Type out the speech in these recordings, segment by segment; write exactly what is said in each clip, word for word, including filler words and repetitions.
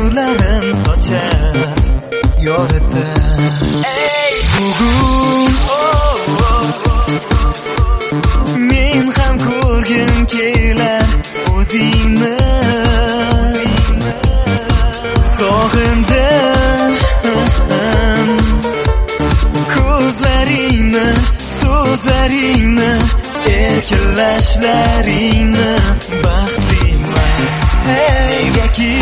nurlarin sochar yoritdi. Bugun men ham ko'rgim kelar o'zingni, sog'indim ko'zlaringni, so'zlaringni, erkalashlaringni. Baxtliman negaki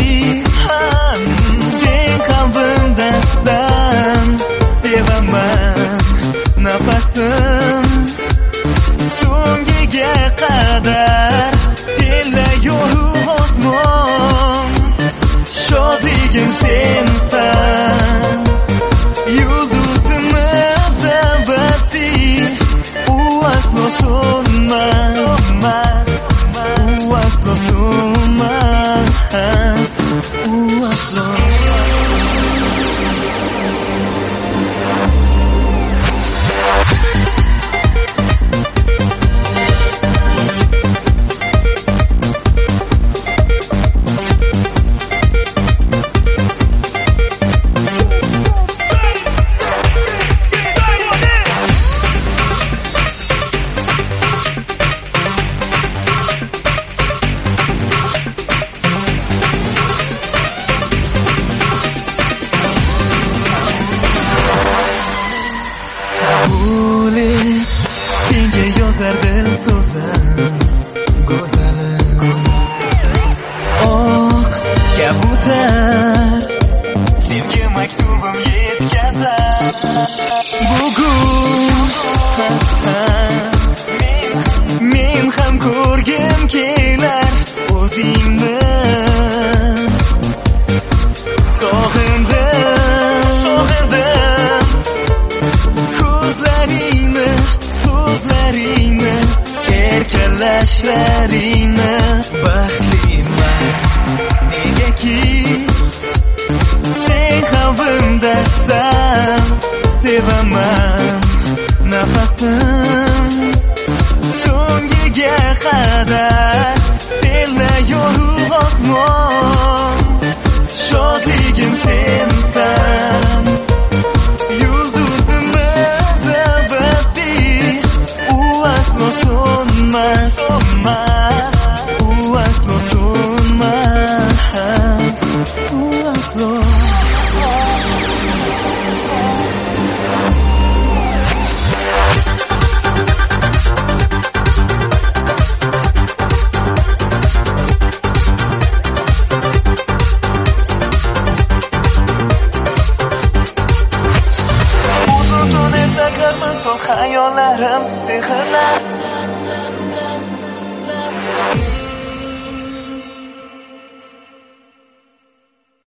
sen qalbimdasan, sevaman nafasim so'ngiga qadar. Senlayoru osmon, shodligim sensan, yulduzimiz abadiy, u aslo so'nmas, u aslo so'nmas, u aslo. Senga yozardim so'zim go'zalim, oq kabutar senga maktubim yetkazar. Bugun men ham ko'rgim kelar o'zingni, sog'indim sog'indim ko'zlaringni, so'zlaringni, erkalashlaringni. Baxtliman negaki sen qalbimdasan, sevaman nafasim so'ngiga qadar. Senlayoru osmon, shodligim sensan, yulduzimiz abadiy, u aslo so'nmas, u aslo so'nmas, u aslo. Hayollarim sehrlar